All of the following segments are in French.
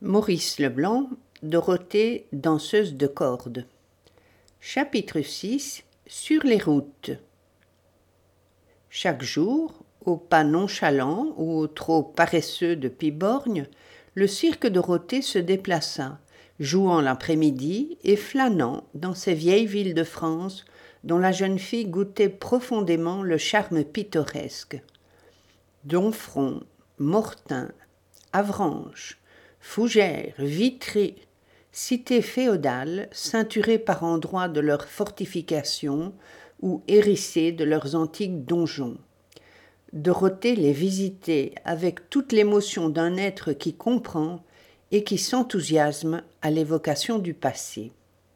Maurice Leblanc, Dorothée, danseuse de corde. Chapitre 6. Sur les routes. Chaque jour, au pas nonchalant ou au trot paresseux de Piborgne, le cirque Dorothée se déplaça, jouant l'après-midi et flânant dans ces vieilles villes de France dont la jeune fille goûtait profondément le charme pittoresque. Domfront, Mortain, Avranches, Fougères, Vitry, cités féodales ceinturées par endroits de leurs fortifications ou hérissées de leurs antiques donjons. Dorothée les visitait avec toute l'émotion d'un être qui comprend et qui s'enthousiasme à l'évocation du passé.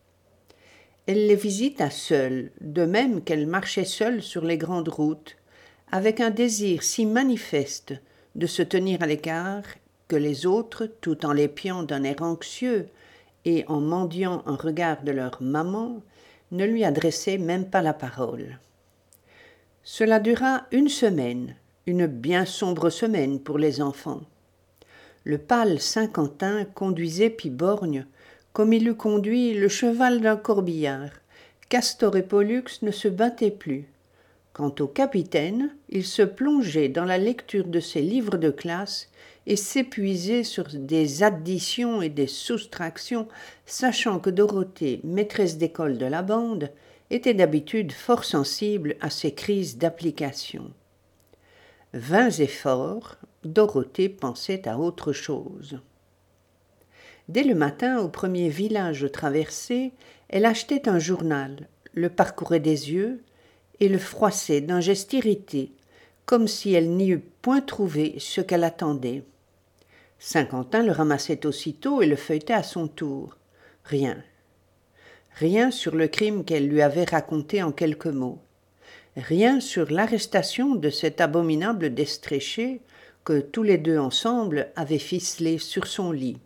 Elle les visita seule, de même qu'elle marchait seule sur les grandes routes, avec un désir si manifeste de se tenir à l'écart que les autres, tout en l'épiant d'un air anxieux et en mendiant un regard de leur maman, ne lui adressaient même pas la parole. Cela dura une semaine, une bien sombre semaine pour les enfants. Le pâle Saint-Quentin conduisait Piborgne comme il eût conduit le cheval d'un corbillard. Castor et Pollux ne se battaient plus. Quant au capitaine, il se plongeait dans la lecture de ses livres de classe et s'épuisait sur des additions et des soustractions, sachant que Dorothée, maîtresse d'école de la bande, était d'habitude fort sensible à ces crises d'application. Vains efforts, Dorothée pensait à autre chose. Dès le matin, au premier village traversé, elle achetait un journal, le parcourait des yeux et le froissait d'un geste irrité, comme si elle n'y eût point trouvé ce qu'elle attendait. Saint-Quentin le ramassait aussitôt et le feuilletait à son tour. Rien. Rien sur le crime qu'elle lui avait raconté en quelques mots. Rien sur l'arrestation de cet abominable d'Estréché que tous les deux ensemble avaient ficelé sur son lit.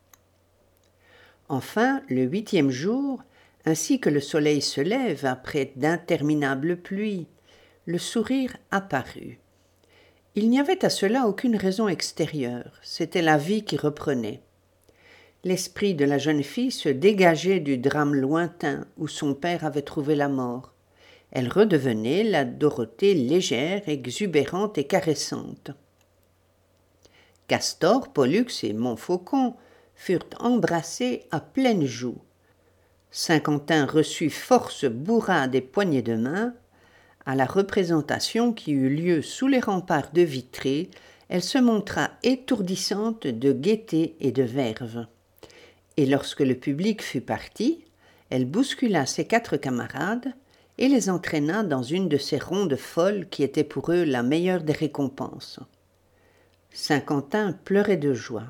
Enfin, le 8e jour, ainsi que le soleil se lève après d'interminables pluies, le sourire apparut. Il n'y avait à cela aucune raison extérieure, c'était la vie qui reprenait. L'esprit de la jeune fille se dégageait du drame lointain où son père avait trouvé la mort. Elle redevenait la Dorothée légère, exubérante et caressante. Castor, Pollux et Montfaucon furent embrassés à pleines joues. Saint-Quentin reçut force bourrades et poignées de main. À la représentation qui eut lieu sous les remparts de Vitry, elle se montra étourdissante de gaieté et de verve. Et lorsque le public fut parti, elle bouscula ses 4 camarades et les entraîna dans une de ces rondes folles qui étaient pour eux la meilleure des récompenses. Saint-Quentin pleurait de joie.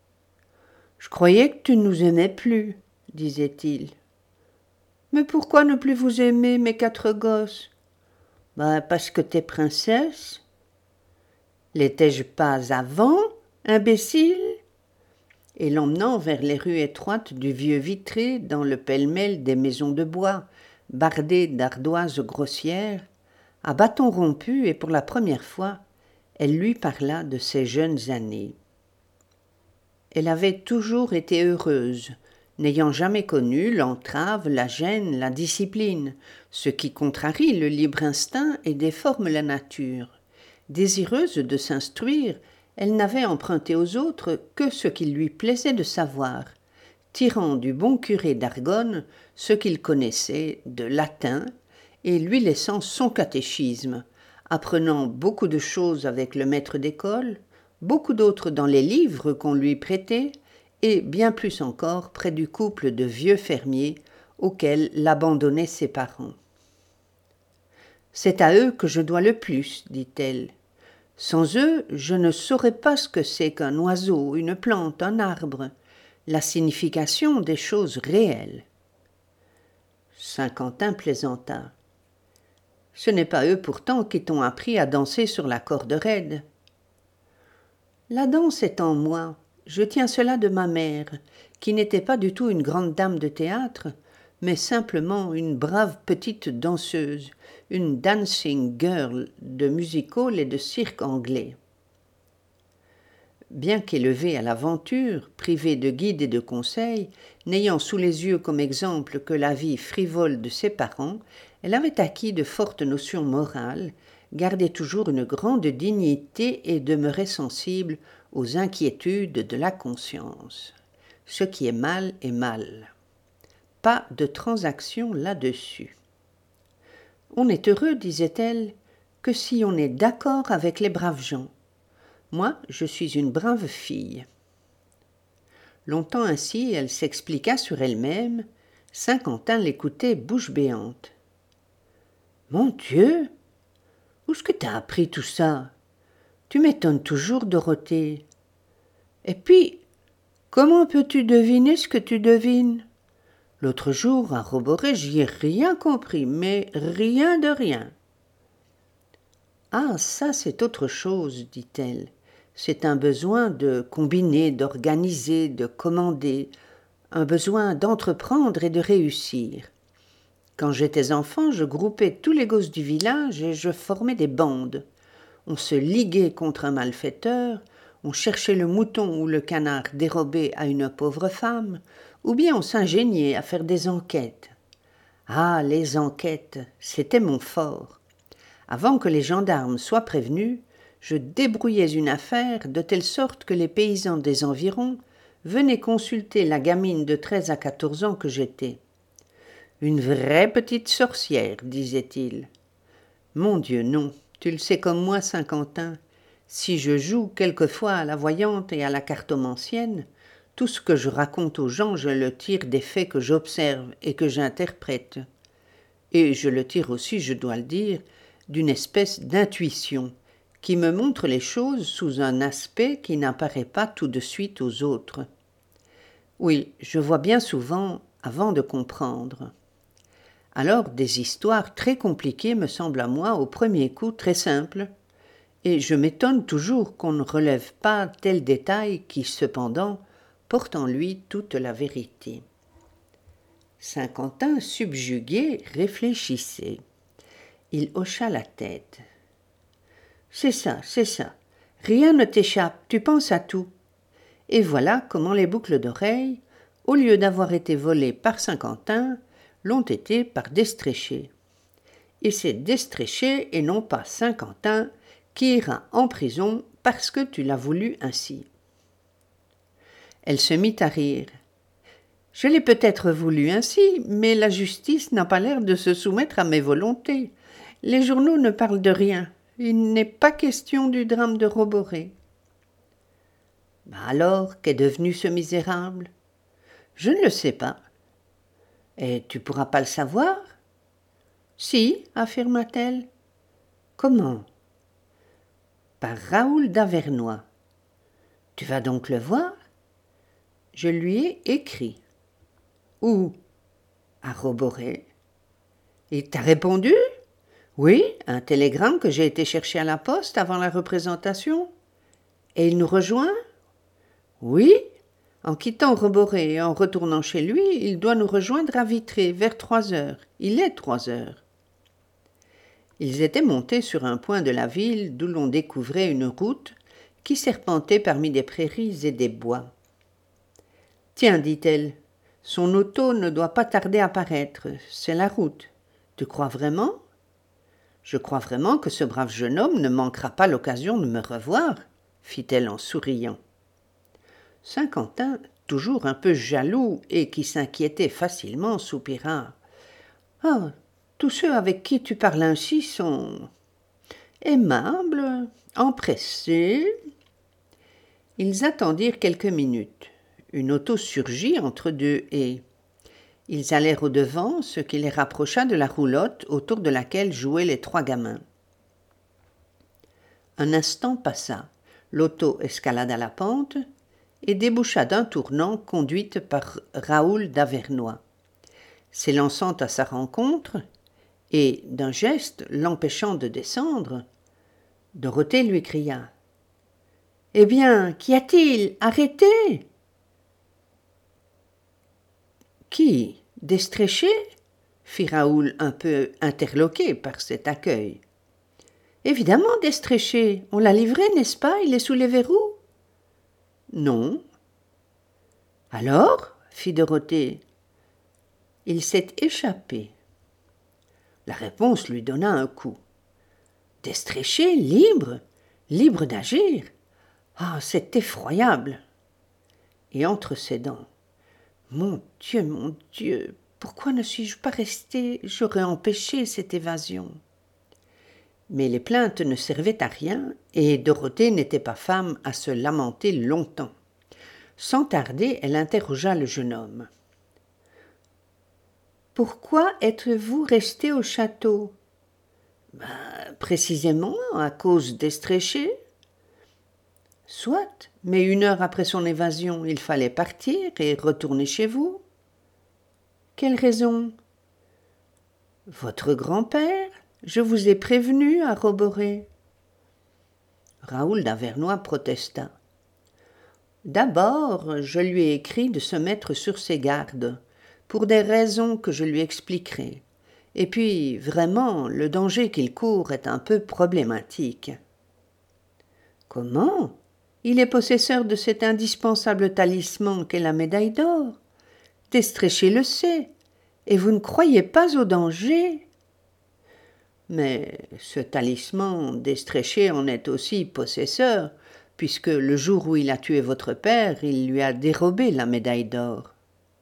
« Je croyais que tu ne nous aimais plus, » disait-il. « Mais pourquoi ne plus vous aimer, mes 4 gosses ?»« Parce que t'es princesse. »« L'étais-je pas avant, imbécile ?» Et l'emmenant vers les rues étroites du vieux Vitry, dans le pêle-mêle des maisons de bois, bardées d'ardoises grossières, à bâton rompu et pour la première fois, elle lui parla de ses jeunes années. Elle avait toujours été heureuse, n'ayant jamais connu l'entrave, la gêne, la discipline, ce qui contrarie le libre instinct et déforme la nature. Désireuse de s'instruire, elle n'avait emprunté aux autres que ce qu'il lui plaisait de savoir, tirant du bon curé d'Argonne ce qu'il connaissait de latin et lui laissant son catéchisme, apprenant beaucoup de choses avec le maître d'école, beaucoup d'autres dans les livres qu'on lui prêtait, et bien plus encore près du couple de vieux fermiers auquel l'abandonnaient ses parents. « C'est à eux que je dois le plus, dit-elle. Sans eux, je ne saurais pas ce que c'est qu'un oiseau, une plante, un arbre, la signification des choses réelles. » Saint-Quentin plaisanta. « Ce n'est pas eux pourtant qui t'ont appris à danser sur la corde raide. »« La danse est en moi. Je tiens cela de ma mère, qui n'était pas du tout une grande dame de théâtre, mais simplement une brave petite danseuse, une dancing girl de music-hall et de cirque anglais. » Bien qu'élevée à l'aventure, privée de guide et de conseils, n'ayant sous les yeux comme exemple que la vie frivole de ses parents, elle avait acquis de fortes notions morales, gardait toujours une grande dignité et demeurait sensible aux inquiétudes de la conscience. Ce qui est mal est mal. Pas de transaction là-dessus. On est heureux, disait-elle, que si on est d'accord avec les braves gens. Moi, je suis une brave fille. Longtemps ainsi, elle s'expliqua sur elle-même. Saint-Quentin l'écoutait bouche béante. « Mon Dieu, où est-ce que t'as appris tout ça? Tu m'étonnes toujours, Dorothée. Et puis, comment peux-tu deviner ce que tu devines? L'autre jour, à Roboré, j'y ai rien compris, mais rien de rien. » « Ah, ça, c'est autre chose, dit-elle. C'est un besoin de combiner, d'organiser, de commander, un besoin d'entreprendre et de réussir. Quand j'étais enfant, je groupais tous les gosses du village et je formais des bandes. On se liguait contre un malfaiteur, on cherchait le mouton ou le canard dérobé à une pauvre femme, ou bien on s'ingéniait à faire des enquêtes. Ah, les enquêtes, c'était mon fort. Avant que les gendarmes soient prévenus, je débrouillais une affaire de telle sorte que les paysans des environs venaient consulter la gamine de 13 à 14 ans que j'étais. « Une vraie petite sorcière, disait-il. » Mon Dieu, non, tu le sais comme moi, Saint-Quentin. Si je joue quelquefois à la voyante et à la cartomancienne, tout ce que je raconte aux gens, je le tire des faits que j'observe et que j'interprète. Et je le tire aussi, je dois le dire, d'une espèce d'intuition qui me montre les choses sous un aspect qui n'apparaît pas tout de suite aux autres. Oui, je vois bien souvent avant de comprendre. Alors des histoires très compliquées me semblent à moi au premier coup très simples, et je m'étonne toujours qu'on ne relève pas tel détail qui, cependant, porte en lui toute la vérité. Saint-Quentin, subjugué, réfléchissait. Il hocha la tête. « C'est ça. Rien ne t'échappe, tu penses à tout. » Et voilà comment les boucles d'oreilles, au lieu d'avoir été volées par Saint-Quentin, l'ont été par Destréché. Et c'est Destréché et non pas Saint-Quentin qui ira en prison parce que tu l'as voulu ainsi. Elle se mit à rire. « Je l'ai peut-être voulu ainsi, mais la justice n'a pas l'air de se soumettre à mes volontés. Les journaux ne parlent de rien. Il n'est pas question du drame de Roboré. » « Alors, qu'est devenu ce misérable ? » ?»« Je ne le sais pas. »« Et tu pourras pas le savoir ? » ?»« Si, affirma-t-elle. »« Comment ? » ?»« Par Raoul d'Avernois. »« Tu vas donc le voir ? » ?»« Je lui ai écrit. »« Où ? » ?»« À Roboré. »« Il t'a répondu ? » ?»« Oui, un télégramme que j'ai été chercher à la poste avant la représentation. »« Et il nous rejoint ? » ?»« Oui, en quittant Roboré et en retournant chez lui, il doit nous rejoindre à Vitré vers 3 heures. Il est 3 heures. » Ils étaient montés sur un point de la ville d'où l'on découvrait une route qui serpentait parmi des prairies et des bois. « Tiens, dit-elle, son auto ne doit pas tarder à paraître, c'est la route. Tu crois vraiment ? » ?»« Je crois vraiment que ce brave jeune homme ne manquera pas l'occasion de me revoir, » fit-elle en souriant. Saint-Quentin, toujours un peu jaloux et qui s'inquiétait facilement, soupira. « Ah, tous ceux avec qui tu parles ainsi sont aimables, empressés. » Ils attendirent quelques minutes. Une auto surgit entre deux haies. Ils allèrent au-devant, ce qui les rapprocha de la roulotte autour de laquelle jouaient les 3 gamins. Un instant passa. L'auto escalada la pente et déboucha d'un tournant conduite par Raoul d'Avernois. S'élançant à sa rencontre et, d'un geste, l'empêchant de descendre, Dorothée lui cria « Eh bien, qu'y a-t-il ? Arrêtez !»« Qui ? Destréché ?» fit Raoul un peu interloqué par cet accueil. « Évidemment, Destréché, on l'a livré, n'est-ce pas ? Il est sous les verrous. » Non. Alors, fit Dorothée. Il s'est échappé. La réponse lui donna un coup. D'Estréché, libre, libre d'agir. Ah, c'est effroyable. Et entre ses dents. Mon Dieu, pourquoi ne suis-je pas restée? J'aurais empêché cette évasion. Mais les plaintes ne servaient à rien, et Dorothée n'était pas femme à se lamenter longtemps. Sans tarder, elle interrogea le jeune homme. « Pourquoi êtes-vous resté au château ?»« Précisément à cause d'Estréché. »« Soit, mais 1 heure après son évasion, il fallait partir et retourner chez vous. »« Quelle raison ?»« Votre grand-père. Je vous ai prévenu à Roboré. » Raoul d'Avernois protesta. « D'abord, je lui ai écrit de se mettre sur ses gardes, pour des raisons que je lui expliquerai. Et puis, vraiment, le danger qu'il court est un peu problématique. »« Comment ? Il est possesseur de cet indispensable talisman qu'est la médaille d'or. D'Estréché le sait, et vous ne croyez pas au danger ? » Mais ce talisman, d'Estréché en est aussi possesseur, puisque le jour où il a tué votre père, il lui a dérobé la médaille d'or.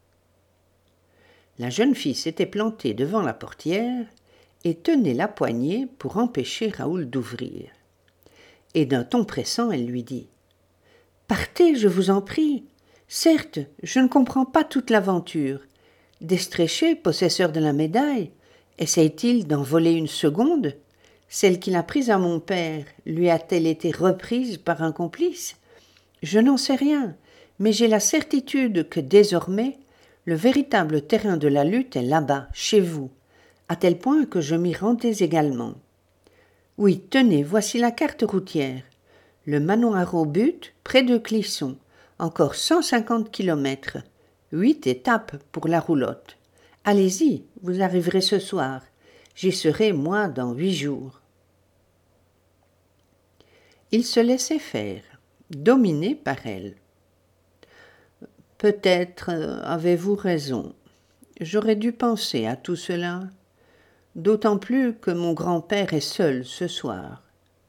La jeune fille s'était plantée devant la portière et tenait la poignée pour empêcher Raoul d'ouvrir. Et d'un ton pressant, elle lui dit « Partez, je vous en prie. Certes, je ne comprends pas toute l'aventure. D'Estréché, possesseur de la médaille, essaye-t-il d'en voler une seconde ? Celle qu'il a prise à mon père, lui a-t-elle été reprise par un complice ? Je n'en sais rien, mais j'ai la certitude que désormais, le véritable terrain de la lutte est là-bas, chez vous, à tel point que je m'y rendais également. Oui, tenez, voici la carte routière. Le manoir au but, près de Clisson, encore 150 kilomètres, 8 étapes pour la roulotte. Allez-y, vous arriverez ce soir. J'y serai, moi, dans 8 jours. » Il se laissait faire, dominé par elle. « Peut-être avez-vous raison. J'aurais dû penser à tout cela, d'autant plus que mon grand-père est seul ce soir. »« Seul ? » ?»«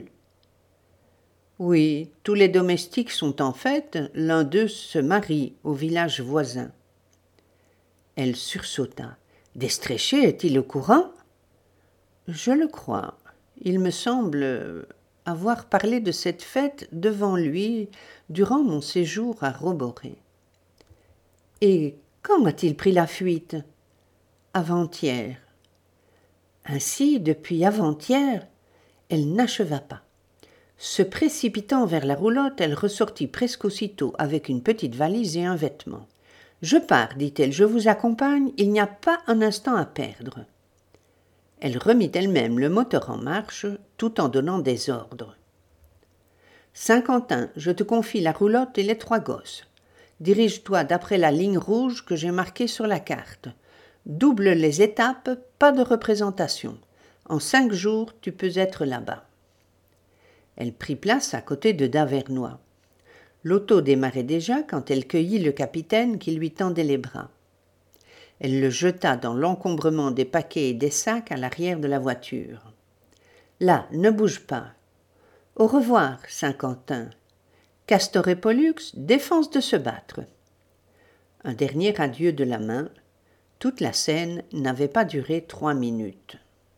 Oui, tous les domestiques sont en fête, l'un d'eux se marie au village voisin. » Elle sursauta. « D'Estréché est-il au courant ? » ?»« Je le crois. Il me semble avoir parlé de cette fête devant lui durant mon séjour à Roboré. »« Et quand a-t-il pris la fuite ? » ?»« Avant-hier. » Ainsi, depuis avant-hier, elle n'acheva pas. Se précipitant vers la roulotte, elle ressortit presque aussitôt avec une petite valise et un vêtement. « Je pars, dit-elle, je vous accompagne, il n'y a pas un instant à perdre. » Elle remit elle-même le moteur en marche, tout en donnant des ordres. « Saint-Quentin, je te confie la roulotte et les 3 gosses. Dirige-toi d'après la ligne rouge que j'ai marquée sur la carte. Double les étapes, pas de représentation. En 5 jours, tu peux être là-bas. » Elle prit place à côté de d'Avernois. L'auto démarrait déjà quand elle cueillit le capitaine qui lui tendait les bras. Elle le jeta dans l'encombrement des paquets et des sacs à l'arrière de la voiture. « Là, ne bouge pas. Au revoir, Saint-Quentin. Castor et Pollux, défense de se battre. » Un dernier adieu de la main. Toute la scène n'avait pas duré 3 minutes.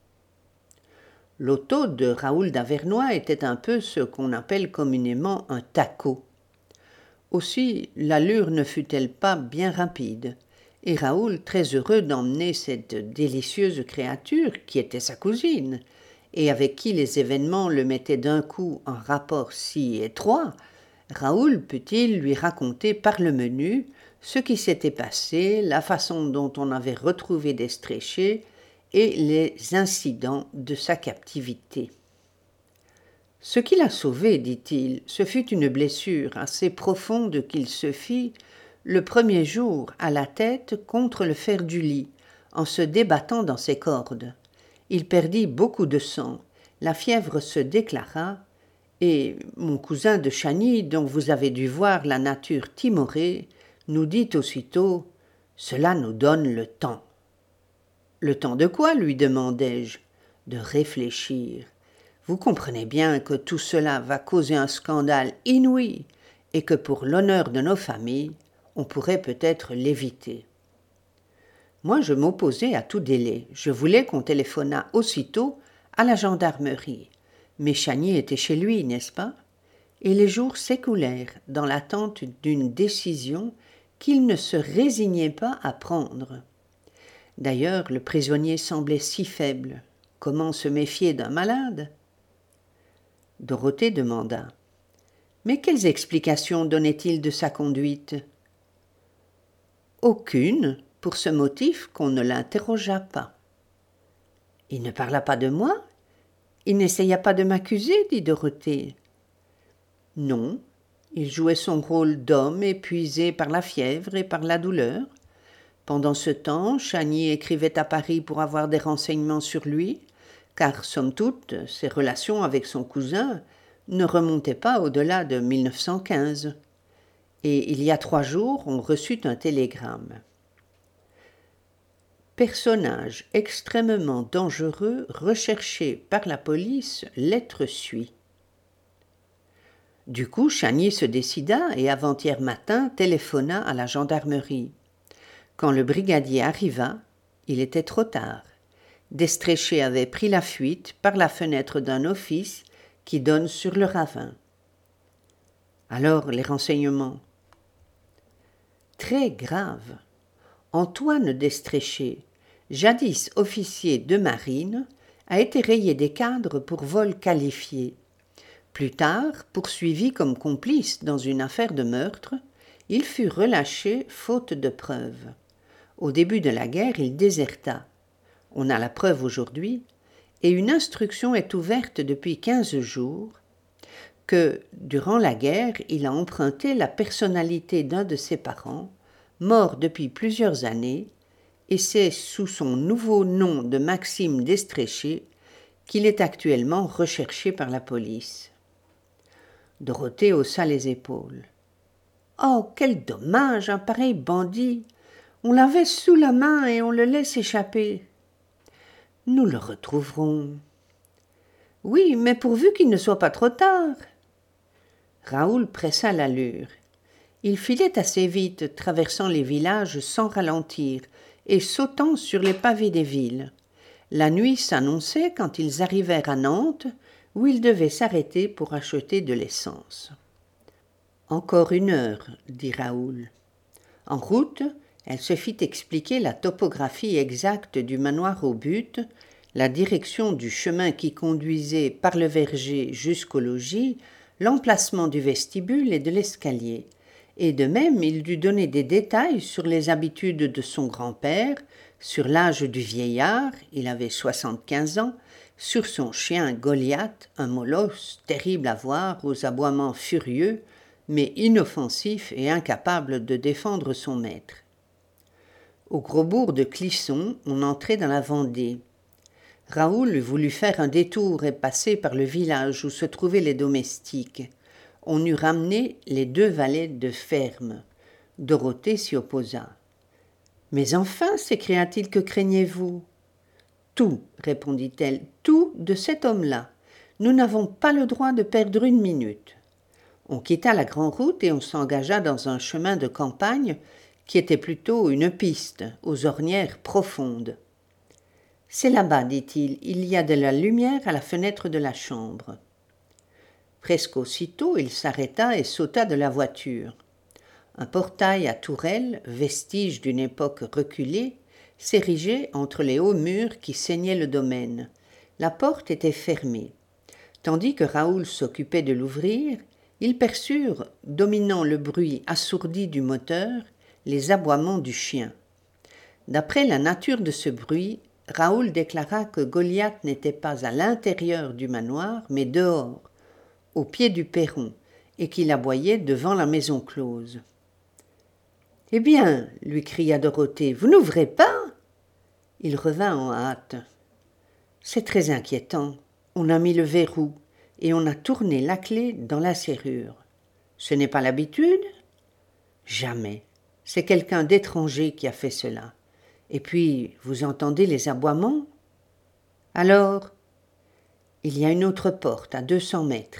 L'auto de Raoul d'Avernois était un peu ce qu'on appelle communément un taco. Aussi, l'allure ne fut-elle pas bien rapide, et Raoul, très heureux d'emmener cette délicieuse créature qui était sa cousine, et avec qui les événements le mettaient d'un coup en rapport si étroit, Raoul put-il lui raconter par le menu ce qui s'était passé, la façon dont on avait retrouvé d'Estréché, et les incidents de sa captivité. « Ce qui l'a sauvé, dit-il, ce fut une blessure assez profonde qu'il se fit le premier jour à la tête contre le fer du lit, en se débattant dans ses cordes. Il perdit beaucoup de sang, la fièvre se déclara, Et mon cousin de Chagny, dont vous avez dû voir la nature timorée, nous dit aussitôt « Cela nous donne le temps ». « Le temps de quoi ?» lui demandai-je. « De réfléchir. Vous comprenez bien que tout cela va causer un scandale inouï et que pour l'honneur de nos familles, on pourrait peut-être l'éviter. » Moi, je m'opposais à tout délai. Je voulais qu'on téléphonât aussitôt à la gendarmerie. Mais Chagny était chez lui, n'est-ce pas? Et les jours s'écoulèrent dans l'attente d'une décision qu'il ne se résignait pas à prendre. D'ailleurs, le prisonnier semblait si faible. Comment se méfier d'un malade? Dorothée demanda. Mais quelles explications donnait-il de sa conduite? Aucune, pour ce motif qu'on ne l'interrogea pas. Il ne parla pas de moi? Il n'essaya pas de m'accuser, dit Dorothée. Non, il jouait son rôle d'homme épuisé par la fièvre et par la douleur. Pendant ce temps, Chagny écrivait à Paris pour avoir des renseignements sur lui, car, somme toute, ses relations avec son cousin ne remontaient pas au-delà de 1915. Et il y a 3 jours, on reçut un télégramme. Personnage extrêmement dangereux recherché par la police, lettre suit. Du coup, Chagny se décida et avant-hier matin téléphona à la gendarmerie. Quand le brigadier arriva, il était trop tard. D'Estréché avait pris la fuite par la fenêtre d'un office qui donne sur le ravin. Alors, les renseignements. Très grave. Antoine d'Estréché, jadis officier de marine, a été rayé des cadres pour vol qualifié. Plus tard, poursuivi comme complice dans une affaire de meurtre, il fut relâché faute de preuves. Au début de la guerre, il déserta. On a la preuve aujourd'hui, et une instruction est ouverte depuis 15 jours, que, durant la guerre, il a emprunté la personnalité d'un de ses parents, mort depuis plusieurs années, et c'est sous son nouveau nom de Maxime d'Estréché qu'il est actuellement recherché par la police. Dorothée haussa les épaules. « Oh, quel dommage, un pareil bandit! On l'avait sous la main et on le laisse échapper. » « Nous le retrouverons. »« Oui, mais pourvu qu'il ne soit pas trop tard. » Raoul pressa l'allure. Il filait assez vite, traversant les villages sans ralentir et sautant sur les pavés des villes. La nuit s'annonçait quand ils arrivèrent à Nantes, où ils devaient s'arrêter pour acheter de l'essence. « Encore 1 heure, » dit Raoul. En route, elle se fit expliquer la topographie exacte du manoir au but, la direction du chemin qui conduisait par le verger jusqu'au logis, l'emplacement du vestibule et de l'escalier. Et de même, il dut donner des détails sur les habitudes de son grand-père, sur l'âge du vieillard, il avait 75 ans, sur son chien Goliath, un molosse terrible à voir, aux aboiements furieux, mais inoffensif et incapable de défendre son maître. Au gros bourg de Clisson, on entrait dans la Vendée. Raoul voulut faire un détour et passer par le village où se trouvaient les domestiques. On eût ramené les 2 valets de ferme. Dorothée s'y opposa. « Mais enfin, s'écria-t-il, que craignez-vous ?»« Tout, répondit-elle, tout de cet homme-là. Nous n'avons pas le droit de perdre 1 minute. » On quitta la grande route et on s'engagea dans un chemin de campagne qui était plutôt une piste, aux ornières profondes. « C'est là-bas, dit-il, il y a de la lumière à la fenêtre de la chambre. » Presque aussitôt, il s'arrêta et sauta de la voiture. Un portail à tourelles, vestige d'une époque reculée, s'érigeait entre les hauts murs qui ceignaient le domaine. La porte était fermée. Tandis que Raoul s'occupait de l'ouvrir, ils perçurent, dominant le bruit assourdi du moteur, les aboiements du chien. D'après la nature de ce bruit, Raoul déclara que Goliath n'était pas à l'intérieur du manoir, mais dehors, au pied du perron, et qu'il aboyait devant la maison close. « Eh bien, lui cria Dorothée, vous n'ouvrez pas ?» Il revint en hâte. « C'est très inquiétant. On a mis le verrou. et on a tourné la clé dans la serrure. Ce n'est pas l'habitude ? Jamais. C'est quelqu'un d'étranger qui a fait cela. Et puis, vous entendez les aboiements ? Alors, il y a une autre porte à 200 mètres.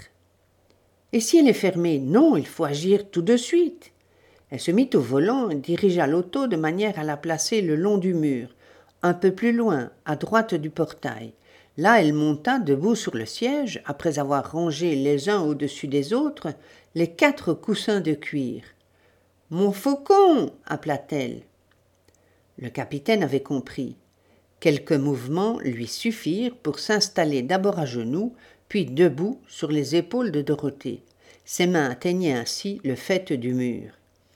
Et si elle est fermée ? Non, il faut agir tout de suite. Elle se mit au volant et dirigea l'auto de manière à la placer le long du mur, un peu plus loin, à droite du portail. Là, elle monta debout sur le siège, après avoir rangé les uns au-dessus des autres les 4 coussins de cuir. « Mon faucon !» appela-t-elle. Le capitaine avait compris. Quelques mouvements lui suffirent pour s'installer d'abord à genoux, puis debout sur les épaules de Dorothée. Ses mains atteignaient ainsi le faîte du mur.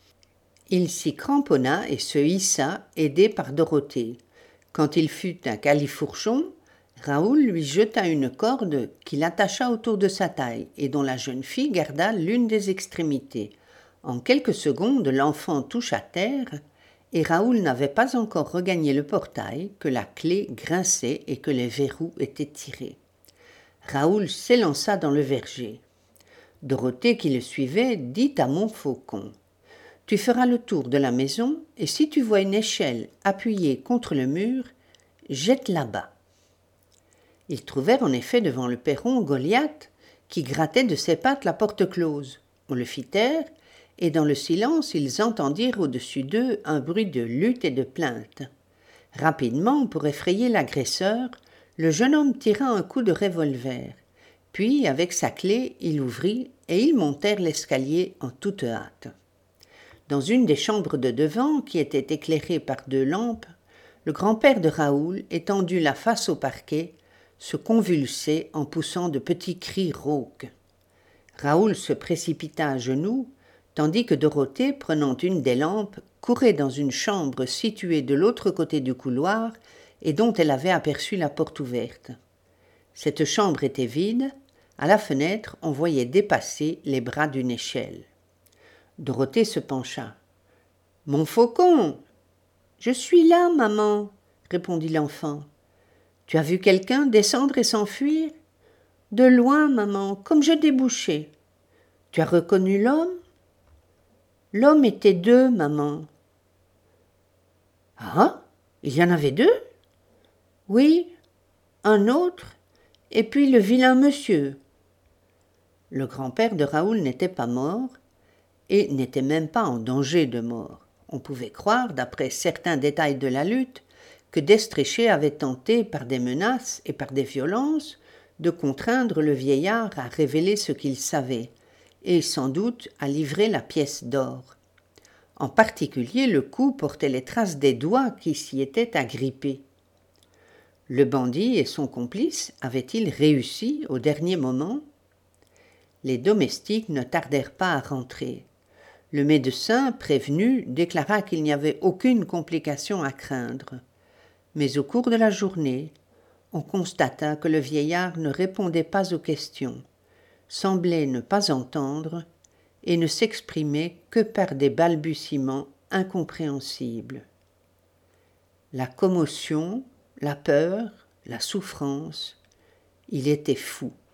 Il s'y cramponna et se hissa, aidé par Dorothée. Quand il fut à califourchon, Raoul lui jeta une corde qu'il attacha autour de sa taille et dont la jeune fille garda l'une des extrémités. En quelques secondes, l'enfant toucha terre et Raoul n'avait pas encore regagné le portail que la clé grinçait et que les verrous étaient tirés. Raoul s'élança dans le verger. Dorothée, qui le suivait, dit à Montfaucon : « Tu feras le tour de la maison et si tu vois une échelle appuyée contre le mur, jette-la bas. » Ils trouvèrent en effet devant le perron Goliath qui grattait de ses pattes la porte close. On le fit taire et dans le silence ils entendirent au-dessus d'eux un bruit de lutte et de plainte. Rapidement, pour effrayer l'agresseur, le jeune homme tira un coup de revolver. Puis, avec sa clé, il ouvrit et ils montèrent l'escalier en toute hâte. Dans une des chambres de devant, qui était éclairée par 2 lampes, le grand-père de Raoul, étendu la face au parquet, se convulsait en poussant de petits cris rauques. Raoul se précipita à genoux, tandis que Dorothée, prenant une des lampes, courait dans une chambre située de l'autre côté du couloir et dont elle avait aperçu la porte ouverte. Cette chambre était vide. À la fenêtre, on voyait dépasser les bras d'une échelle. Dorothée se pencha. « Mon faucon !»« Je suis là, maman, » répondit l'enfant. « Tu as vu quelqu'un descendre et s'enfuir ?»« De loin, maman, comme je débouchais. »« Tu as reconnu l'homme ?»« L'homme était 2, maman. »« Ah, il y en avait 2 ?»« Oui, un autre, et puis le vilain monsieur. » Le grand-père de Raoul n'était pas mort, et n'était même pas en danger de mort. On pouvait croire, d'après certains détails de la lutte, que d'Eστρéché avait tenté, par des menaces et par des violences, de contraindre le vieillard à révéler ce qu'il savait, et sans doute à livrer la pièce d'or. En particulier, le cou portait les traces des doigts qui s'y étaient agrippés. Le bandit et son complice avaient-ils réussi au dernier moment ? Les domestiques ne tardèrent pas à rentrer. Le médecin, prévenu, déclara qu'il n'y avait aucune complication à craindre. Mais au cours de la journée, on constata que le vieillard ne répondait pas aux questions, semblait ne pas entendre et ne s'exprimait que par des balbutiements incompréhensibles. La commotion, la peur, la souffrance, il était fou.